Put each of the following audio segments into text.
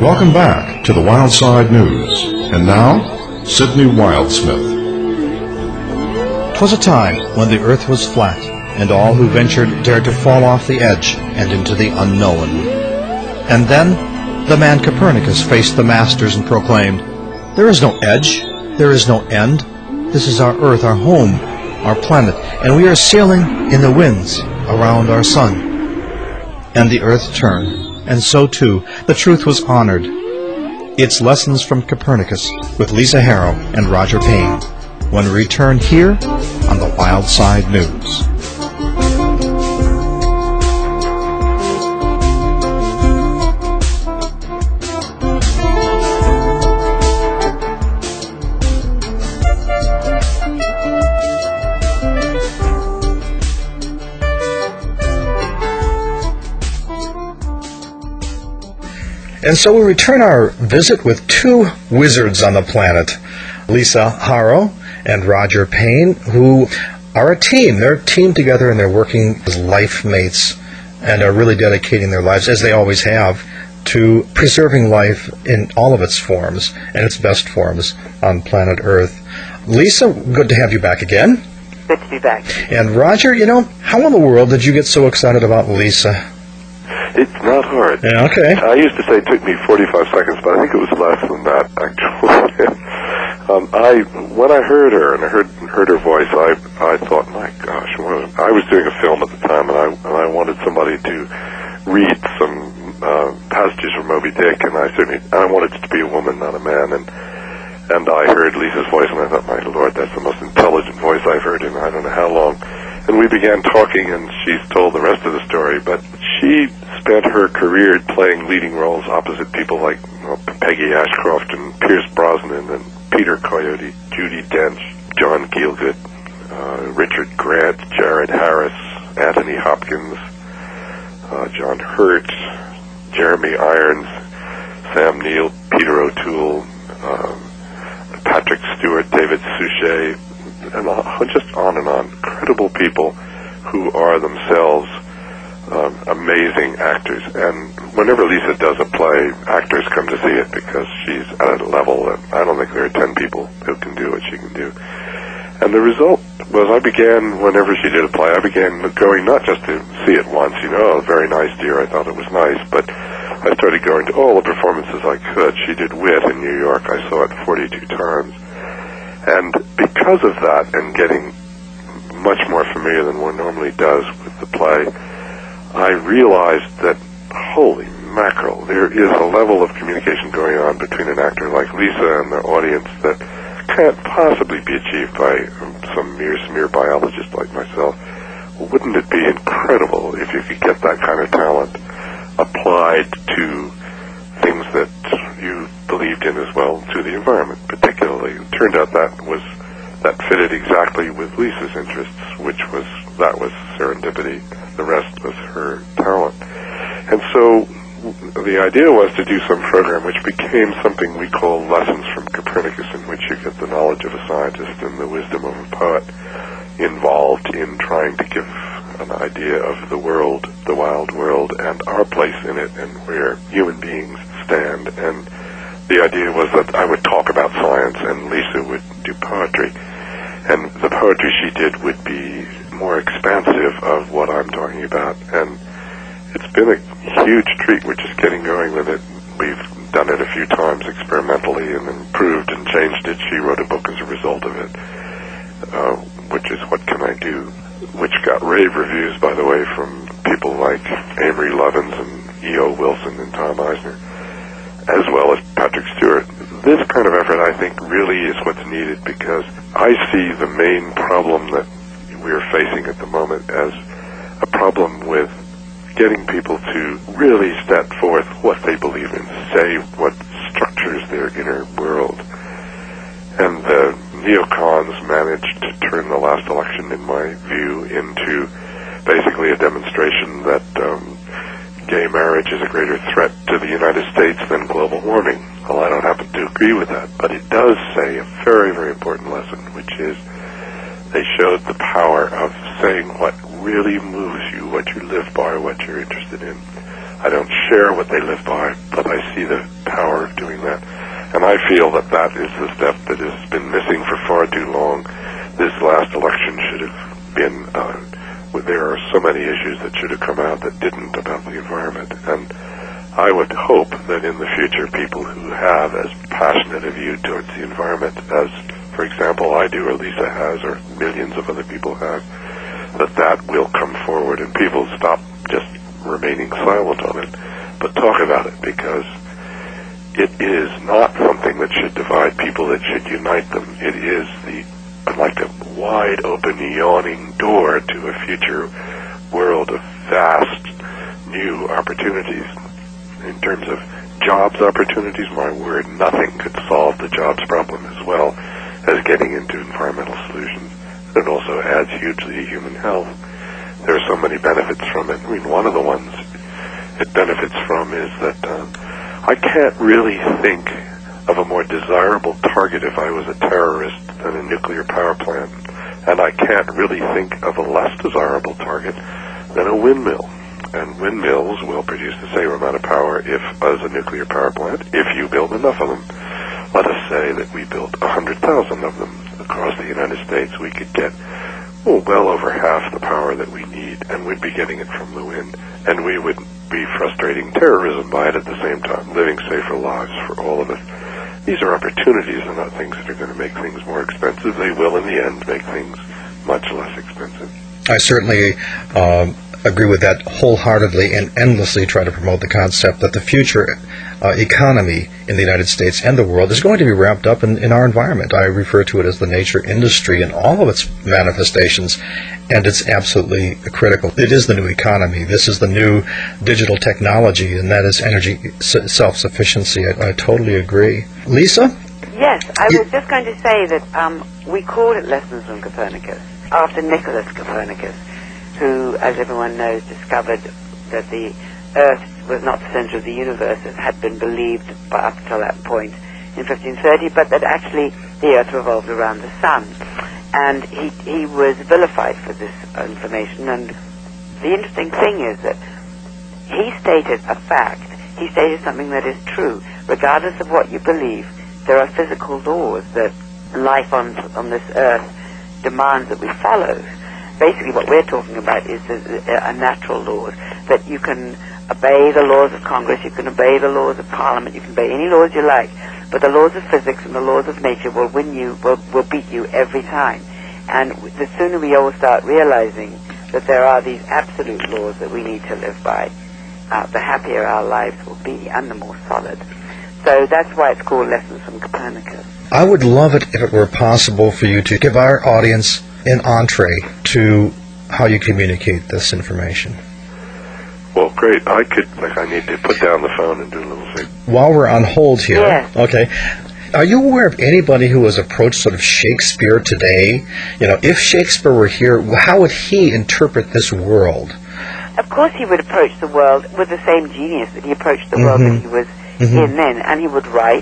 Welcome back to the Wildside News. And now, Sidney Wildsmith. 'Twas a time when the earth was flat, and all who ventured dared to fall off the edge and into the unknown. And then the man Copernicus faced the masters and proclaimed, "There is no edge, there is no end. This is our earth, our home, our planet, and we are sailing in the winds around our sun." And the earth turned, and so too the truth was honored. It's Lessons from Copernicus with Lisa Harrow and Roger Payne, when we return here on the Wildside News. And so we return our visit with two wizards on the planet, Lisa Harrow and Roger Payne, who are a team. They're a team together, and they're working as life mates and are really dedicating their lives, as they always have, to preserving life in all of its forms and its best forms on planet Earth. Lisa, good to have you back again. Good to be back. And Roger, how in the world did you get so excited about Lisa? It's not hard. Yeah, okay. I used to say it took me 45 seconds, but I think it was less than that, actually. When I heard her and I heard her voice, I thought, my gosh, I was doing a film at the time, and I wanted somebody to read some passages from Moby Dick, and I wanted it to be a woman, not a man, and I heard Lisa's voice, and I thought, my Lord, that's the most intelligent voice I've heard in I don't know how long. And we began talking, and she's told the rest of the story, but she spent her career playing leading roles opposite people like Peggy Ashcroft and Pierce Brosnan and Peter Coyote, Judi Dench, John Gielgud, Richard Grant, Jared Harris, Anthony Hopkins, John Hurt, Jeremy Irons, Sam Neill, Peter O'Toole, Patrick Stewart, David Suchet, and just on and on. Incredible people who are themselves amazing actors. And whenever Lisa does a play, actors come to see it because she's at a level that I don't think there are 10 people who can do what she can do. And the result was whenever she did a play, I began going not just to see it once, very nice, dear, I thought it was nice, but I started going to all the performances I could. She did Wit in New York. I saw it 42 times. And because of that, and getting much more familiar than one normally does with the play, I realized that, holy mackerel, there is a level of communication going on between an actor like Lisa and the audience that can't possibly be achieved by some mere smear biologist like myself. Wouldn't it be incredible if you could get that kind of talent applied to things that you believed in as well, to the environment particularly? It turned out that fitted exactly with Lisa's interests, that was serendipity. The rest was her talent. And so the idea was to do some program which became something we call Lessons from Copernicus, in which you get the knowledge of a scientist and the wisdom of a poet involved in trying to give an idea of the world, the wild world, and our place in it, and where human beings stand. And the idea was that I would talk about science and Lisa would do poetry. And the poetry she did would be more expansive of what I'm talking about. And it's been a huge treat. We're just getting going with it. We've done it a few times experimentally and improved and changed it. She wrote a book as a result of it, which is What Can I Do?, which got rave reviews, by the way, from people like Amory Lovins and E.O. Wilson and Tom Eisner, as well as Patrick Stewart. This kind of effort, I think, really is what's needed, because I see the main problem that we're facing at the moment as a problem with getting people to really step forth what they believe in, say what structures their inner world. And the neocons managed to turn the last election, in my view, into basically a demonstration that gay marriage is a greater threat to the United States than global warming. Well, I don't happen to agree with that, but it does say a very, very important lesson, which is they showed the power of saying what really moves you, what you live by, what you're interested in. I don't share what they live by, but I see the power I feel that that is the step that has been missing for far too long. This last election should have been, there are so many issues that should have come out that didn't about the environment. And I would hope that in the future people who have as passionate a view towards the environment as, for example, I do, or Lisa has, or millions of other people have, that will come forward and people stop just remaining silent on it, but talk about it, because it is not something that should divide people, it should unite them. It is like a wide open, yawning door to a future world of vast new opportunities. In terms of jobs opportunities, my word, nothing could solve the jobs problem as well as getting into environmental solutions. It also adds hugely to human health. There are so many benefits from it. I mean, one of the ones it benefits from is that I can't really think of a more desirable target if I was a terrorist than a nuclear power plant. And I can't really think of a less desirable target than a windmill. And windmills will produce the same amount of power as a nuclear power plant if you build enough of them. Let us say that we built 100,000 of them across the United States. We could get well over half the power that we need, and we'd be getting it from the wind. And we would be frustrating terrorism by it at the same time, living safer lives for all of us. These are opportunities and not things that are going to make things more expensive. They will, in the end, make things much less expensive. I certainly agree with that wholeheartedly, and endlessly try to promote the concept that the future economy in the United States and the world is going to be wrapped up in our environment. I refer to it as the nature industry in all of its manifestations, and it's absolutely critical. It is the new economy. This is the new digital technology, and that is energy self-sufficiency. I totally agree. Lisa? Yes, I was just going to say that we called it Lessons from Copernicus, after Nicholas Copernicus, who, as everyone knows, discovered that the Earth was not the center of the universe, as had been believed up till that point in 1530, but that actually the Earth revolved around the Sun. And he was vilified for this information, and the interesting thing is that he stated a fact. He stated something that is true. Regardless of what you believe, there are physical laws that life on this Earth demands that we follow. Basically what we're talking about is a natural laws, that you can obey the laws of Congress, you can obey the laws of Parliament, you can obey any laws you like, but the laws of physics and the laws of nature will win you, will beat you every time. And the sooner we all start realizing that there are these absolute laws that we need to live by, the happier our lives will be and the more solid. So that's why it's called Lessons from Copernicus. I would love it if it were possible for you to give our audience an entree to how you communicate this information. Well, great. I need to put down the phone and do a little thing. While we're on hold here, yes. Okay, are you aware of anybody who has approached sort of Shakespeare today? You know, if Shakespeare were here, how would he interpret this world? Of course he would approach the world with the same genius that he approached the world that he was in then, and he would write,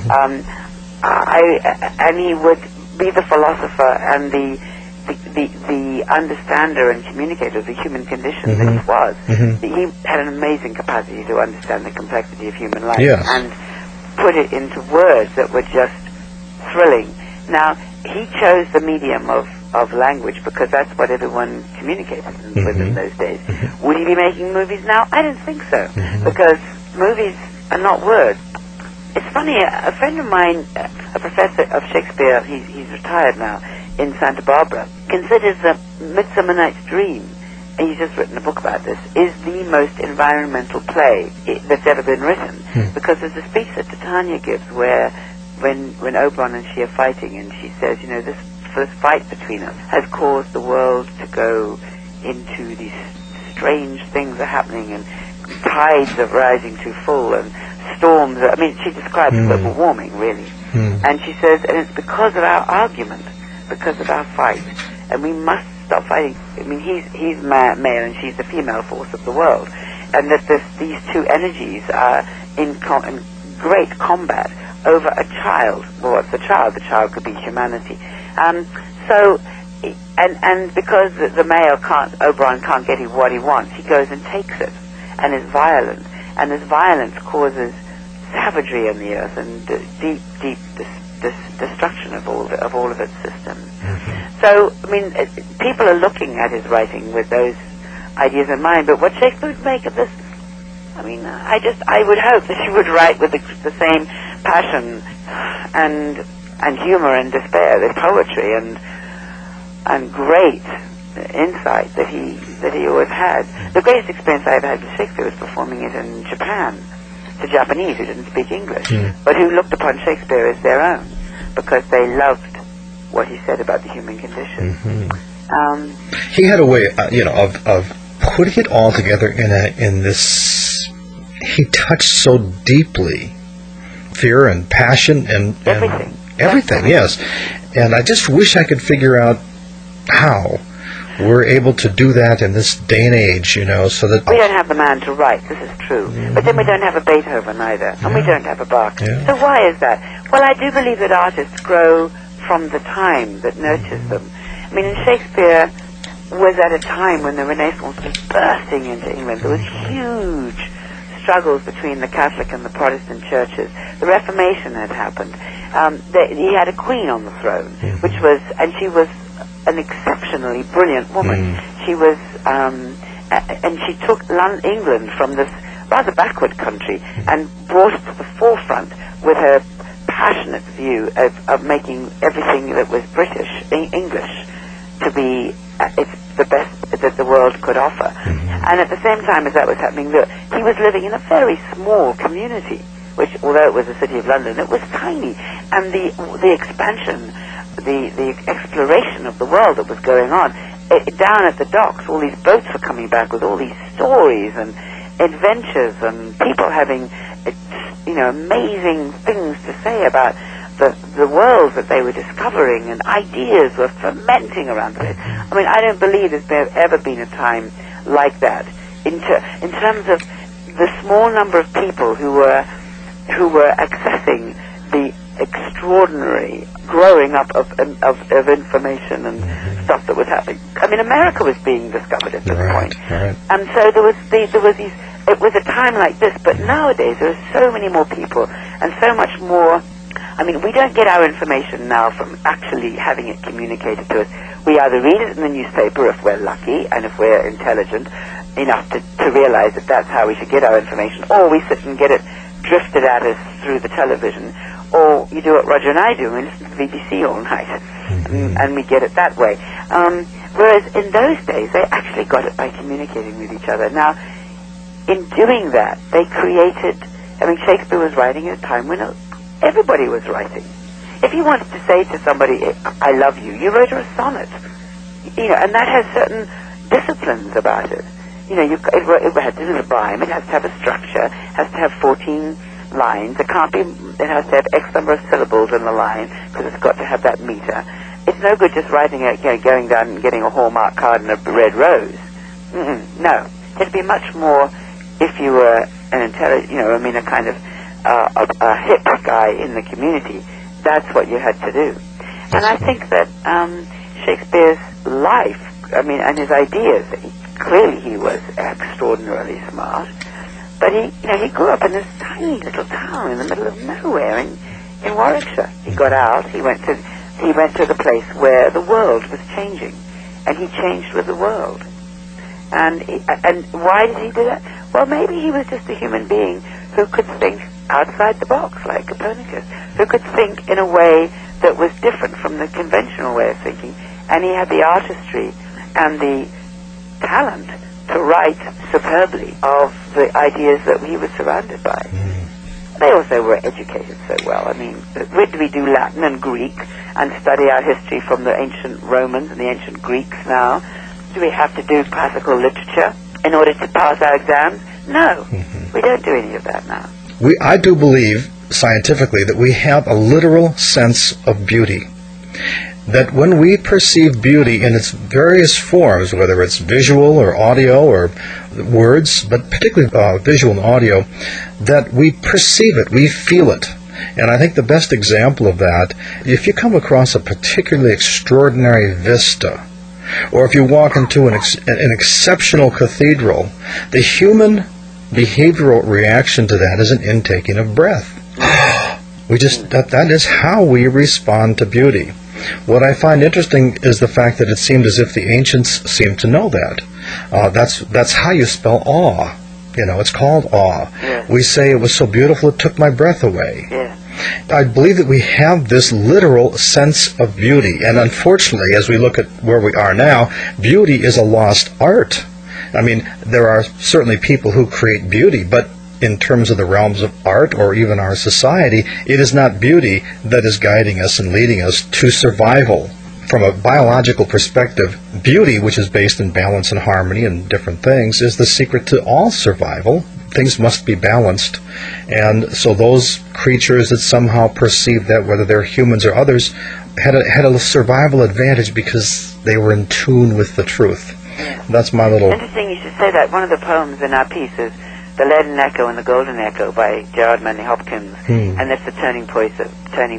and he would be the philosopher and the understander and communicator of the human condition that he was. He had an amazing capacity to understand the complexity of human life and put it into words that were just thrilling. Now, he chose the medium of language because that's what everyone communicated with in those days. Would he be making movies now? I don't think so, because movies are not words. It's funny, a friend of mine, a professor of Shakespeare, he's retired now, in Santa Barbara, considers that Midsummer Night's Dream, and he's just written a book about this, is the most environmental play that's ever been written. Because there's a speech that Titania gives where when Oberon and she are fighting, and she says, you know, this fight between us has caused the world to go into these strange things are happening, and tides are rising too full, and storms I mean, she describes global warming, really. And she says, and it's because of our argument, because of our fight, and we must stop fighting. I mean, he's male and she's the female force of the world, and that these two energies are in great combat over a child. Well, what's the child? The child could be humanity. So, because the male Oberon can't get what he wants, he goes and takes it, and is violent, and this violence causes savagery in the earth and deep destruction of all of its systems. So, I mean, people are looking at his writing with those ideas in mind. But what Shakespeare would make of this, I mean, I would hope that he would write with the same passion and humor and despair, the poetry and great insight that he always had. The greatest experience I ever had with Shakespeare was performing it in Japan to Japanese who didn't speak English, but who looked upon Shakespeare as their own because they loved what he said about the human condition. He had a way, of putting it all together in this. He touched so deeply, fear and passion and everything. Yes, and I just wish I could figure out how we're able to do that in this day and age, so that... We don't have the man to write, this is true. But then we don't have a Beethoven either, and we don't have a Bach. So why is that? Well, I do believe that artists grow from the time that nurtures them. I mean, Shakespeare was at a time when the Renaissance was bursting into England. There was huge struggles between the Catholic and the Protestant churches. The Reformation had happened. He had a queen on the throne, and she was an exceptionally brilliant woman. She was, and she took England from this rather backward country and brought it to the forefront with her passionate view of making everything that was British, English, to be the best that the world could offer. And at the same time as that was happening, he was living in a very small community, which, although it was the city of London, it was tiny. And the expansion, the exploration of the world that was going on, down at the docks, all these boats were coming back with all these stories and adventures and people having, amazing things to say about the world that they were discovering, and ideas were fermenting around it. I mean, I don't believe there's ever been a time like that in terms of the small number of people who were accessing the extraordinary growing up of information and stuff that was happening. I mean, America was being discovered at this point, and so there was these. It was a time like this, but nowadays there are so many more people and so much more. I mean, we don't get our information now from actually having it communicated to us. We either read it in the newspaper if we're lucky and if we're intelligent enough to realize that that's how we should get our information, or we sit and get it drifted at us through the television, or you do what Roger and I do, and listen to the BBC all night, and we get it that way. Whereas in those days, they actually got it by communicating with each other. Now, in doing that, they created... I mean, Shakespeare was writing at a time when everybody was writing. If you wanted to say to somebody, I love you, you wrote her a sonnet. And that has certain disciplines about it. It has to have a rhyme, it has to have a structure, it has to have 14 lines, it has to have X number of syllables in the line, because it's got to have that meter. It's no good just writing it, going down and getting a Hallmark card and a red rose. No. It'd be much more if you were an intelligent, a kind of a hip guy in the community. That's what you had to do. And I think that Shakespeare's life, and his ideas, clearly he was extraordinarily smart, but he grew up in this tiny little town in the middle of nowhere in Warwickshire. He got out, he went to the place where the world was changing, and he changed with the world. And why did he do that? Well, maybe he was just a human being who could think outside the box, like Copernicus, who could think in a way that was different from the conventional way of thinking, and he had the artistry and the talent to write superbly of the ideas that he was surrounded by. They also were educated so well. I mean, we do Latin and Greek and study our history from the ancient Romans and the ancient Greeks now. Do we have to do classical literature in order to pass our exams? No, we don't do any of that now. I do believe, scientifically, that we have a literal sense of beauty. That when we perceive beauty in its various forms, whether it's visual or audio or words, but particularly visual and audio, that we perceive it, we feel it. And I think the best example of that, if you come across a particularly extraordinary vista, or if you walk into an exceptional cathedral, the human behavioral reaction to that is an intaking of breath. That is how we respond to beauty. What I find interesting is the fact that it seemed as if the ancients seemed to know that. That's how you spell awe. It's called awe. Yes. We say it was so beautiful it took my breath away. Yes. I believe that we have this literal sense of beauty, and unfortunately, as we look at where we are now, beauty is a lost art. I mean, there are certainly people who create beauty, but in terms of the realms of art or even our society, it is not beauty that is guiding us and leading us to survival. From a biological perspective, beauty, which is based in balance and harmony and different things, is the secret to all survival. Things must be balanced. And so those creatures that somehow perceive that, whether they're humans or others, had a survival advantage because they were in tune with the truth. That's my little... Interesting you should say that. One of the poems in our piece is The Leaden Echo and the Golden Echo by Gerard Manley Hopkins, and that's the turning point of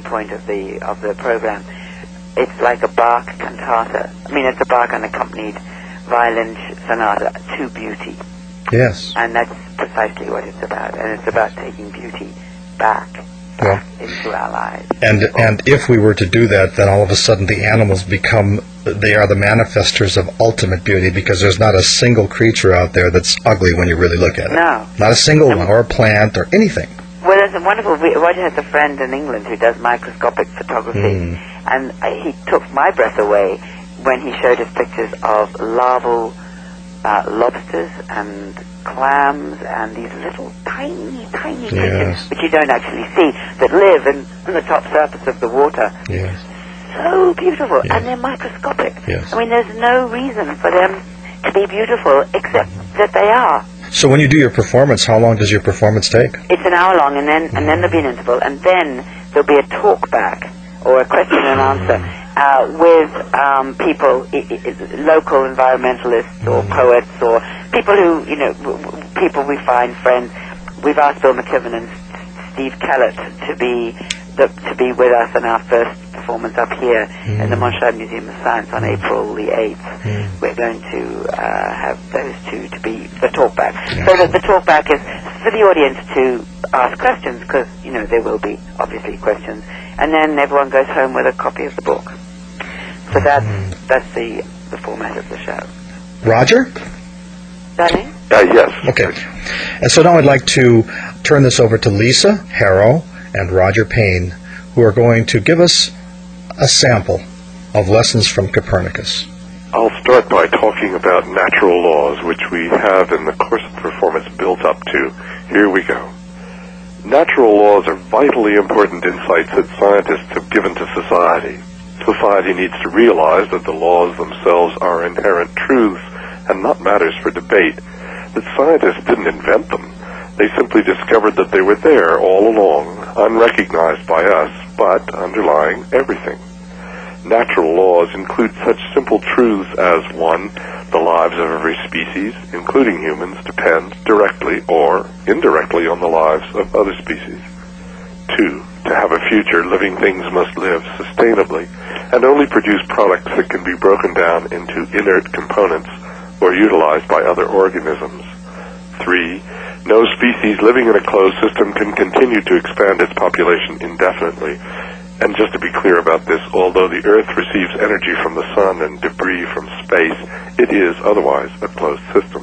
the program. It's like a Bach cantata. I mean, it's a Bach unaccompanied violin sonata to beauty. Yes. And that's precisely what it's about. And it's about taking beauty back into our lives. And if we were to do that, then all of a sudden the animals they are the manifestors of ultimate beauty, because there's not a single creature out there that's ugly when you really look at it. No. Not a single one, or a plant, or anything. Well, there's a wonderful... Roger has a friend in England who does microscopic photography, and he took my breath away when he showed us pictures of larval lobsters and clams and these little tiny creatures, which you don't actually see, that live in the top surface of the water. Yes. So beautiful, and they're microscopic. Yes. I mean, there's no reason for them to be beautiful except that they are. So when you do your performance, how long does your performance take? It's an hour long, and then there'll be an interval, and then there'll be a talk back or a question and answer with people, local environmentalists or poets or people who people we find friends. We've asked Bill McKibben and Steve Kellett to be with us in our first performance up here in the Montchalin Museum of Science on April the 8th. We're going to have those two to be the talkback. So that the talkback is for the audience to ask questions, because, there will be, obviously, questions. And then everyone goes home with a copy of the book. So that's the format of the show. Roger? Darling? Yes. Okay. And so now I'd like to turn this over to Lisa Harrow and Roger Payne, who are going to give us a sample of Lessons from Copernicus. I'll start by talking about natural laws, which we have in the course of the performance built up to. Here we go. Natural laws are vitally important insights that scientists have given to society. Society needs to realize that the laws themselves are inherent truths and not matters for debate, that scientists didn't invent them. They simply discovered that they were there all along, unrecognized by us, but underlying everything. Natural laws include such simple truths as 1. The lives of every species, including humans, depend directly or indirectly on the lives of other species. 2. To have a future, living things must live sustainably and only produce products that can be broken down into inert components or utilized by other organisms. 3. No species living in a closed system can continue to expand its population indefinitely. And just to be clear about this, although the Earth receives energy from the sun and debris from space, it is otherwise a closed system.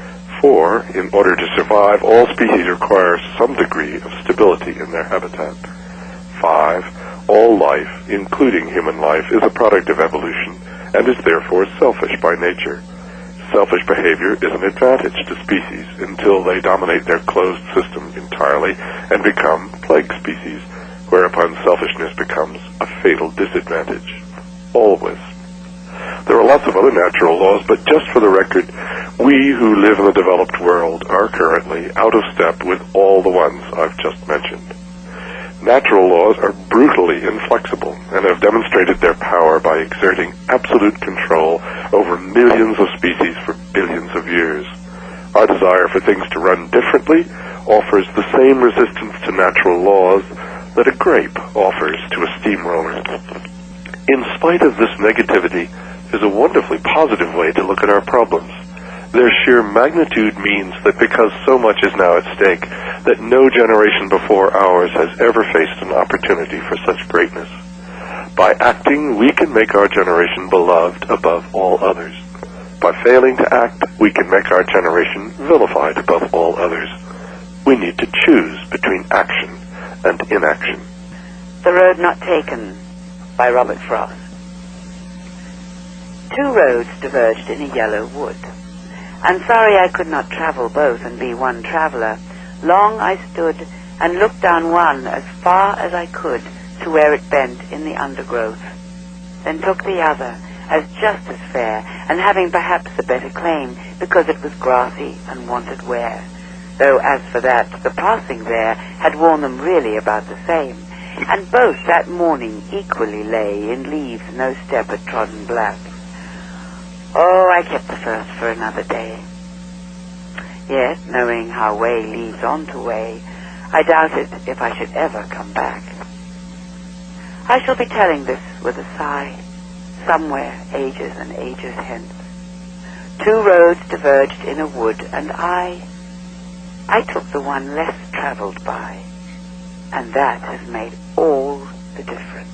4. In order to survive, all species require some degree of stability in their habitat. 5. All life, including human life, is a product of evolution and is therefore selfish by nature. Selfish behavior is an advantage to species until they dominate their closed system entirely and become plague species, whereupon selfishness becomes a fatal disadvantage. Always. There are lots of other natural laws, but just for the record, we who live in the developed world are currently out of step with all the ones I've just mentioned. Natural laws are brutally inflexible and have demonstrated their power by exerting absolute control over millions of species for billions of years. Our desire for things to run differently offers the same resistance to natural laws that a grape offers to a steamroller. In spite of this negativity, there's a wonderfully positive way to look at our problems. Their sheer magnitude means that because so much is now at stake, that no generation before ours has ever faced an opportunity for such greatness. By acting, we can make our generation beloved above all others. By failing to act, we can make our generation vilified above all others. We need to choose between action and inaction. The Road Not Taken by Robert Frost. Two roads diverged in a yellow wood, and sorry I could not travel both and be one traveller. Long I stood and looked down one as far as I could to where it bent in the undergrowth, then took the other as just as fair, and having perhaps a better claim, because it was grassy and wanted wear, though as for that, the passing there had worn them really about the same, and both that morning equally lay in leaves no step had trodden black. Oh, I kept the first for another day. Yet, knowing how way leads on to way, I doubted if I should ever come back. I shall be telling this with a sigh, somewhere ages and ages hence. Two roads diverged in a wood, and I took the one less travelled by, and that has made all the difference.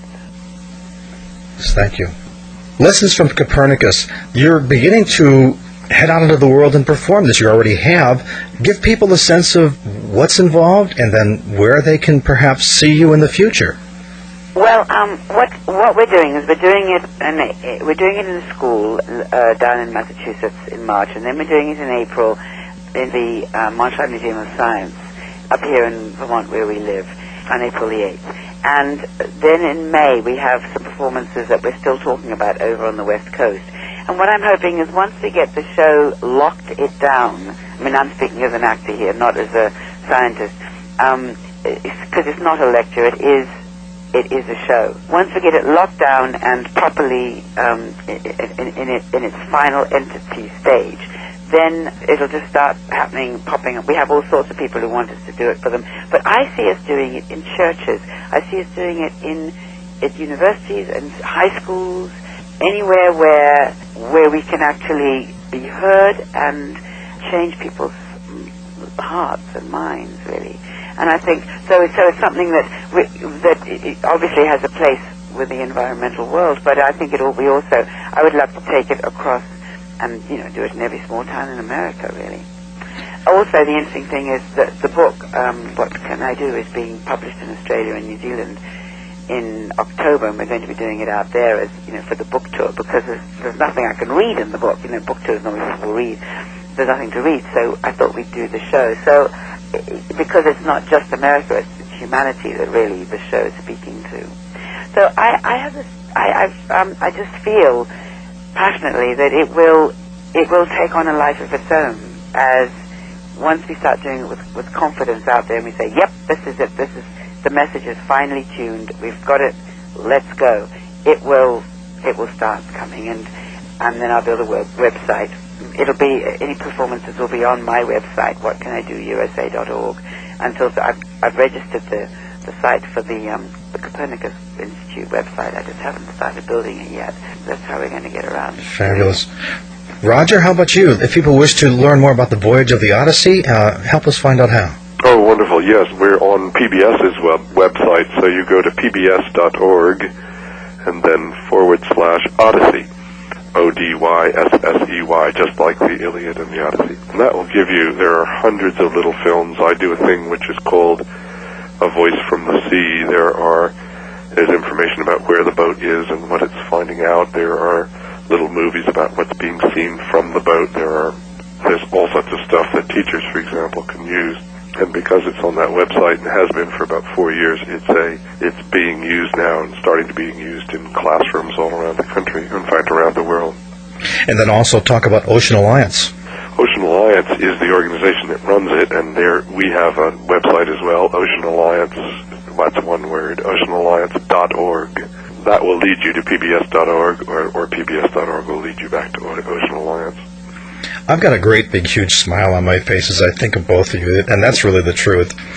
Thank you. Lessons from Copernicus. You're beginning to head out into the world and perform this. You already have. Give people a sense of what's involved and then where they can perhaps see you in the future. Well, what we're doing is we're doing it in a school down in Massachusetts in March, and then we're doing it in April in the Montreal Museum of Science up here in Vermont where we live on April the 8th. And then in May we have some performances that we're still talking about over on the West Coast. And what I'm hoping is once we get the show locked it down, I mean, I'm speaking as an actor here, not as a scientist, because it's not a lecture, it is a show. Once we get it locked down and properly in its final entity stage, then it'll just start popping up. We have all sorts of people who want us to do it for them. But I see us doing it in churches. I see us doing it at universities and high schools, anywhere where we can actually be heard and change people's hearts and minds, really. And I think so. It's something that it obviously has a place with the environmental world, but I think I would love to take it across and do it in every small town in America, really. Also, the interesting thing is that the book, What Can I Do, is being published in Australia and New Zealand in October, and we're going to be doing it out there as for the book tour, because there's nothing I can read in the book. Book tours normally people read. There's nothing to read, so I thought we'd do the show. So, because it's not just America, it's humanity that really the show is speaking to. So I just feel passionately that it will take on a life of its own, as once we start doing it with confidence out there and we say, yep, this is it, the message is finally tuned, we've got it, let's go, it will start coming, and then I'll build a website. It'll be, any performances will be on my website, whatcanido.usa.org, until I've registered the site for the Copernicus Institute website. I just haven't started building it yet. That's how we're going to get around. Fabulous. Roger, how about you? If people wish to learn more about the Voyage of the Odyssey, help us find out how. Oh, wonderful. Yes, we're on PBS's website, so you go to pbs.org and then /Odyssey. ODYSSEY, just like the Iliad and the Odyssey. And that will give you, there are hundreds of little films. I do a thing which is called A Voice from the Sea. There's information about where the boat is and what it's finding out. There are little movies about what's being seen from the boat. There's all sorts of stuff that teachers, for example, can use. And because it's on that website and has been for about 4 years, it's being used now and starting to be used in classrooms all around the country, in fact, around the world. And then also talk about Ocean Alliance. Ocean Alliance is the organization that runs it, and we have a website as well, Ocean Alliance, that's one word, oceanalliance.org. That will lead you to pbs.org, or pbs.org will lead you back to Ocean Alliance. I've got a great big huge smile on my face as I think of both of you, and that's really the truth.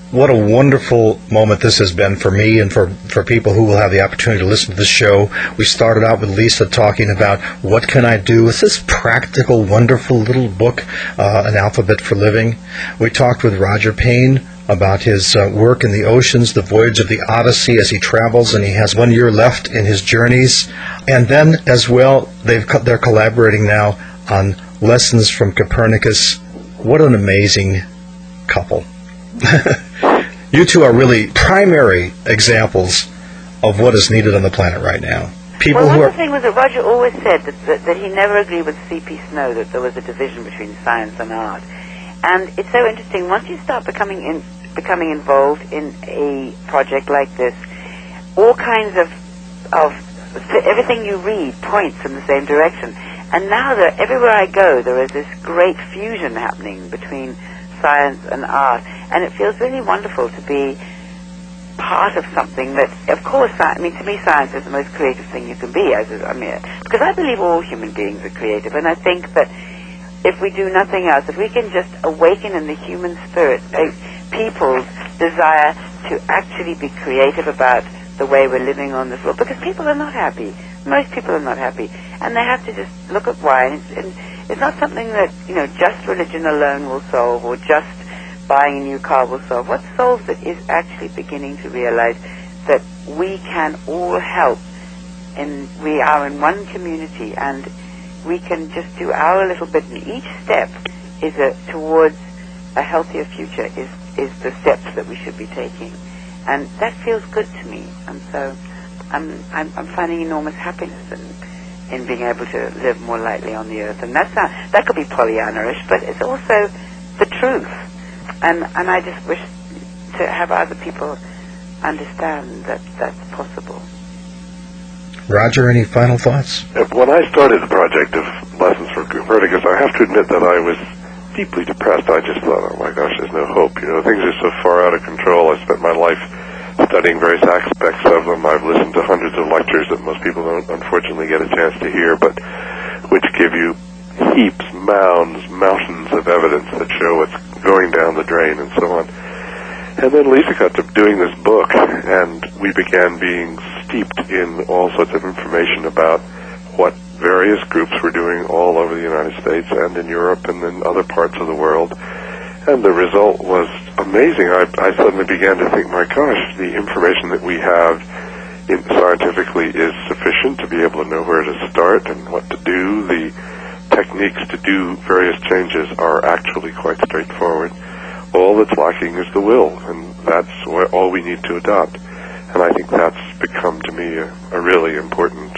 what a wonderful moment this has been for me and for people who will have the opportunity to listen to this show. We started out with Lisa talking about what can I do with this practical, wonderful little book, An Alphabet for Living. We talked with Roger Payne about his work in the oceans, the voyage of the Odyssey as he travels, and he has 1 year left in his journeys. And then, as well, they're collaborating now on Lessons from Copernicus. What an amazing couple. You two are really primary examples of what is needed on the planet right now. People well, who one are... thing was that Roger always said that he never agreed with C.P. Snow that there was a division between science and art. And it's so interesting, once you start becoming involved in a project like this, all kinds of everything you read points in the same direction. And now everywhere I go, there is this great fusion happening between science and art, and it feels really wonderful to be part of something that, of course, to me science is the most creative thing you can be, because I believe all human beings are creative, and I think that if we do nothing else, if we can just awaken in the human spirit people's desire to actually be creative about the way we're living on this world, because people are not happy. Most people are not happy, and they have to just look at why. And it's not something that, just religion alone will solve, or just buying a new car will solve. What solves it is actually beginning to realize that we can all help, and we are in one community, and we can just do our little bit, and each step is towards a healthier future, is the steps that we should be taking. And that feels good to me, and so I'm finding enormous happiness in being able to live more lightly on the earth. And that could be Pollyanna-ish, but it's also the truth. And I just wish to have other people understand that that's possible. Roger, any final thoughts? When I started the project of Lessons from Copernicus, I have to admit that I was deeply depressed. I just thought, oh my gosh, there's no hope. Things are so far out of control. I spent my life studying various aspects of them. I've listened to hundreds of lectures that most people don't unfortunately get a chance to hear, but which give you heaps, mountains of evidence that show what's going down the drain and so on. And then Lisa got to doing this book, and we began being steeped in all sorts of information about what various groups were doing all over the United States and in Europe and in other parts of the world. And the result was amazing. I suddenly began to think, my gosh, the information that we have scientifically is sufficient to be able to know where to start and what to do. The techniques to do various changes are actually quite straightforward. All that's lacking is the will, and that's all we need to adopt. And I think that's become to me a really important...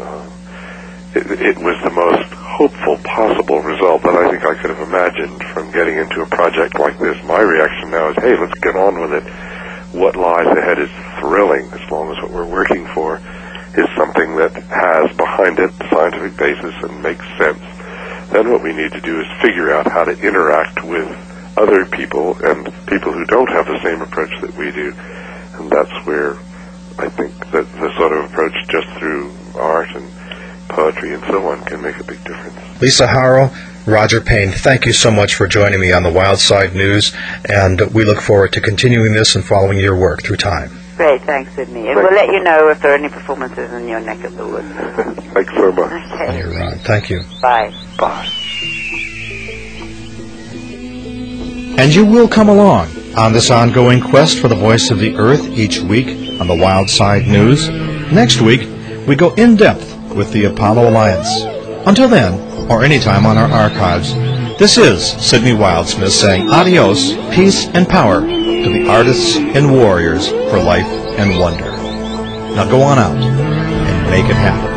It was the most hopeful possible result that I think I could have imagined from getting into a project like this. My reaction now is, hey, let's get on with it. What lies ahead is thrilling, as long as what we're working for is something that has behind it a scientific basis and makes sense. Then what we need to do is figure out how to interact with other people and people who don't have the same approach that we do. And that's where I think that the sort of approach just through art and poetry and so on can make a big difference. Lisa Haro, Roger Payne, thank you so much for joining me on the Wild Side News, and we look forward to continuing this and following your work through time. Great, thanks, Sidney. And we'll let you know if there are any performances in your neck of the woods. Thanks so much. Okay. You're right. Thank you. Bye. Bye. And you will come along on this ongoing quest for the voice of the earth each week on the Wild Side News. Next week, we go in-depth with the Apollo Alliance. Until then, or anytime on our archives, this is Sidney Wildsmith saying adios, peace, and power to the artists and warriors for life and wonder. Now go on out and make it happen.